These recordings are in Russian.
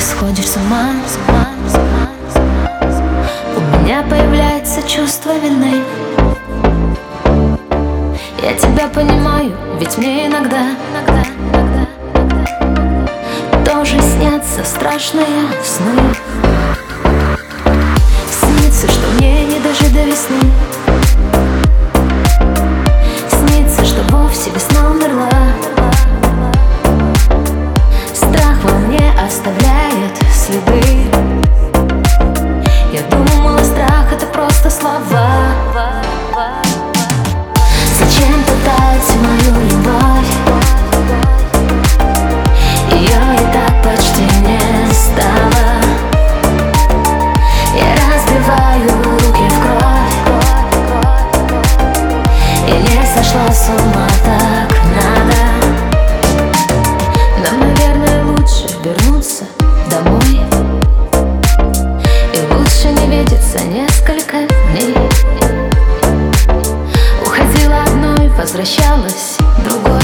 сходишь с ума. У меня появляется чувство вины. Я тебя понимаю, ведь мне иногда тоже снятся страшные сны. Снится, что мне не дожить до весны. Снится, что вовсе весна умерла. Страх во мне оставляет следы. Я думала, страх — это просто слова. Зачем пытать мою любовь? Ее и так почти не стало. Я разбиваю руки в кровь. Я не сошла с ума, так надо. Нам, наверное, лучше вернуться домой. И лучше не видеться несколько дней. Уходила одной, возвращалась другой.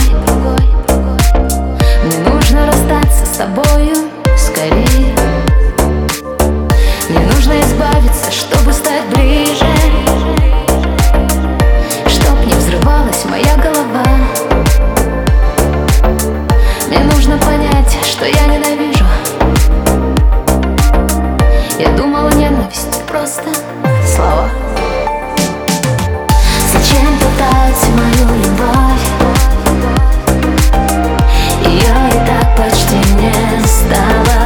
Мне нужно расстаться с тобою скорее. Мне нужно избавиться, чтобы стать ближе, чтоб не взрывалась моя голова. Мне нужно понять, что я ненавижу. Я думала, ненависть — просто слова. Зачем пытать мою любовь? Ее и так почти не стало.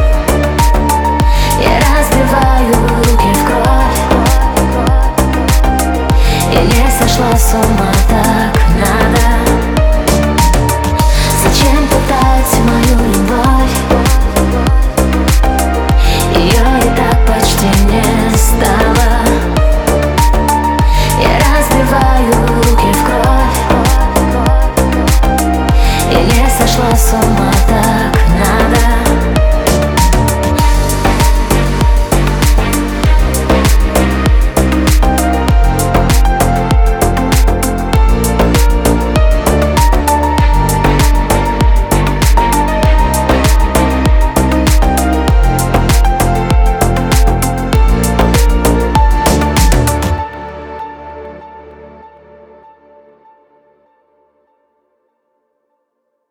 Я разбиваю руки в кровь. Я не сошла с ума, так надо. Зачем пытать мою любовь? Ее и так почти не стало. Я разбиваю руки в кровь. Я не сошла с ума.